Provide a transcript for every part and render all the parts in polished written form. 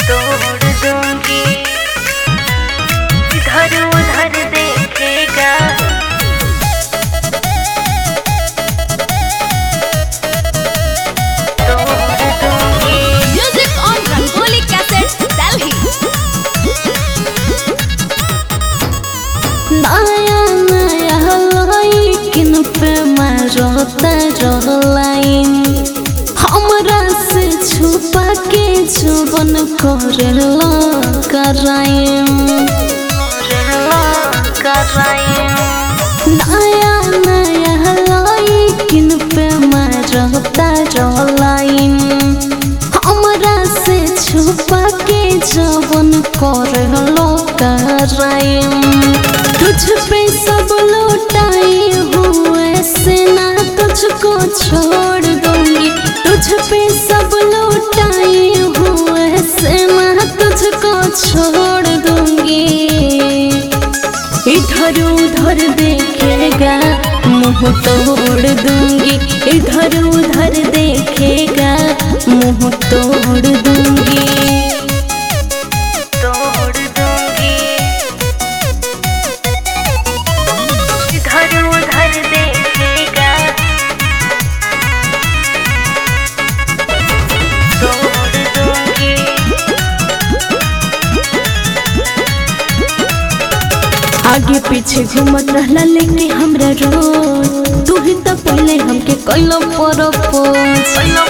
तोड़ दूंगी, इधर उधर देखेगा। तोड़ दूंगी। Music on Rangoli Cassettes, Delhi. नया नया लाइकिन पे मारता लाइन, हमरा से छुपा के जुबन करेला कराइन। नया नया लाइकिन पे मारता लाइन, हमरा से छुपा के जुबन करेला कराइन। तुझ पे सब लौटाए हुए से ना तुझको छोड़ दूंगी, तुझ पे सब लौटाए हुए से ना तुझको छोड़ दूंगी। इधर उधर देखेगा मुंह तोड़ दूंगी, इधर उधर देखेगा मुंह तोड़ दूंगी। तोड़ दूंगी, इधर उधर देखेगा। तोड़ दूंगी। आगे पीछे घूमत रहला लेके हमरा रोज, तू ही तो पहले हमके कइलो प्रपोज।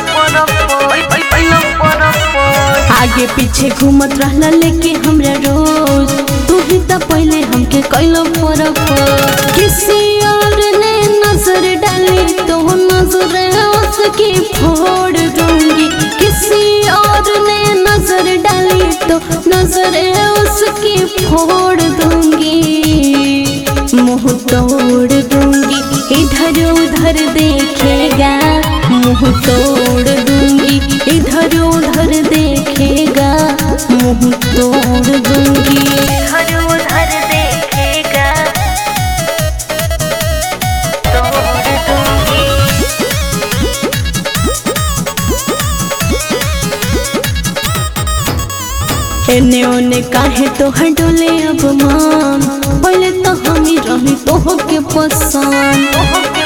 आगे पीछे घूमत रहला लेके हमरा रोज, तू ही तो पहले हमके कइलो प्रपोज। किसी और ने नजर डाली तो नजर उसकी फोड़ दूंगी, किसी और ने नजर डाली तो नजर उसकी फोड़ दूंगी। मुंह तोड़ दूंगी, इधर उधर देखेगा मुंह तोड़ दूंगी, इधर उधर देखेगा मुंह तोड़ दूंगी। इधर उधर देखेगा। तोड़ दूंगी। एने ओने काहे तो डोले अब मान, पहले तो हम ही रही तोह के पसंद।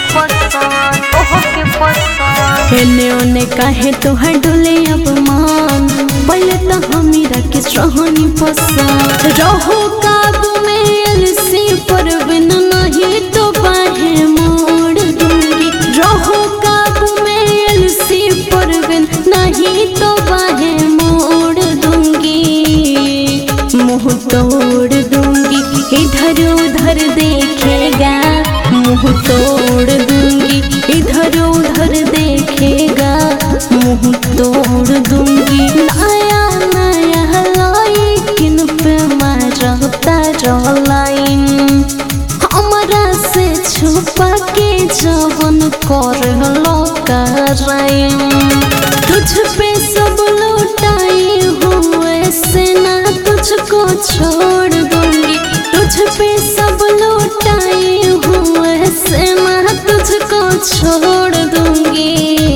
एने ओने काहे तो डोले अब मान, पहले तो हम ही रखे रहनी पसंद। रहो काबू में अलसी पर बिन नहीं तो बाहें मोड़ दूंगी, रहो काबू में अलसी पर बिन नहीं तो बाहें मोड़ दूंगी। मुंह तोड़ दूंगी, इधर उधर देखेगा मुंह तोड़ दूंगी, इधर उधर देखेगा मुंह तोड़ दूंगी। नया नया लाइकिन पे मारता लाइन, हमरा से छुपा के जवन करलो कराइन। तुझ पे सब लौटाए हुए से ना तुझको छोड़ दूंगी, तुझ पे सब लौटाए हुए से ना तुझको छोड़ दूंगी।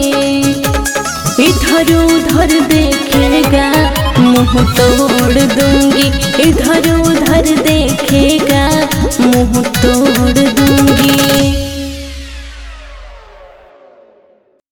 इधर उधर देखेगा मुंह तोड़ दूंगी, इधर उधर देखेगा मुंह तोड़ दूंगी।